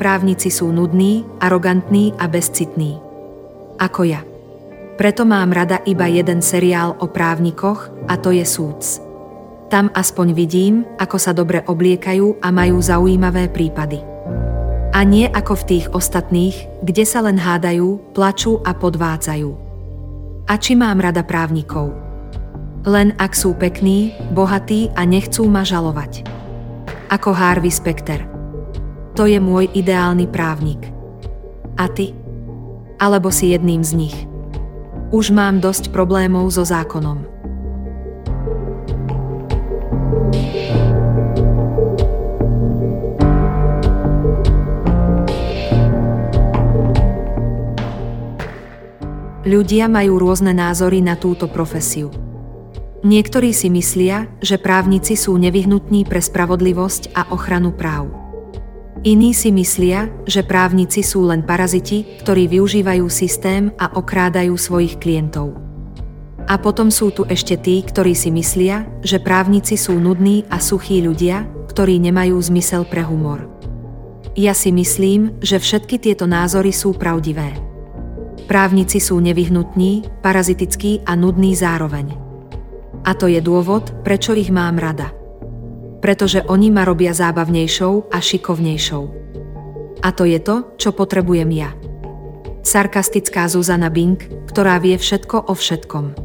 Právnici sú nudní, arogantní a bezcitní. Ako ja. Preto mám rada iba jeden seriál o právnikoch, a to je Suits. Tam aspoň vidím, ako sa dobre obliekajú a majú zaujímavé prípady. A nie ako v tých ostatných, kde sa len hádajú, plačú a podvádzajú. A či mám rada právnikov? Len ak sú pekní, bohatí a nechcú ma žalovať. Ako Harvey Specter. To je môj ideálny právnik. A ty? Alebo si jedným z nich? Už mám dosť problémov so zákonom. Ľudia majú rôzne názory na túto profesiu. Niektorí si myslia, že právnici sú nevyhnutní pre spravodlivosť a ochranu práv. Iní si myslia, že právnici sú len paraziti, ktorí využívajú systém a okrádajú svojich klientov. A potom sú tu ešte tí, ktorí si myslia, že právnici sú nudní a suchí ľudia, ktorí nemajú zmysel pre humor. Ja si myslím, že všetky tieto názory sú pravdivé. Právnici sú nevyhnutní, parazitickí a nudní zároveň. A to je dôvod, prečo ich mám rada. Pretože oni ma robia zábavnejšou a šikovnejšou. A to je to, čo potrebujem ja. Sarkastická Zuzana Bing, ktorá vie všetko o všetkom.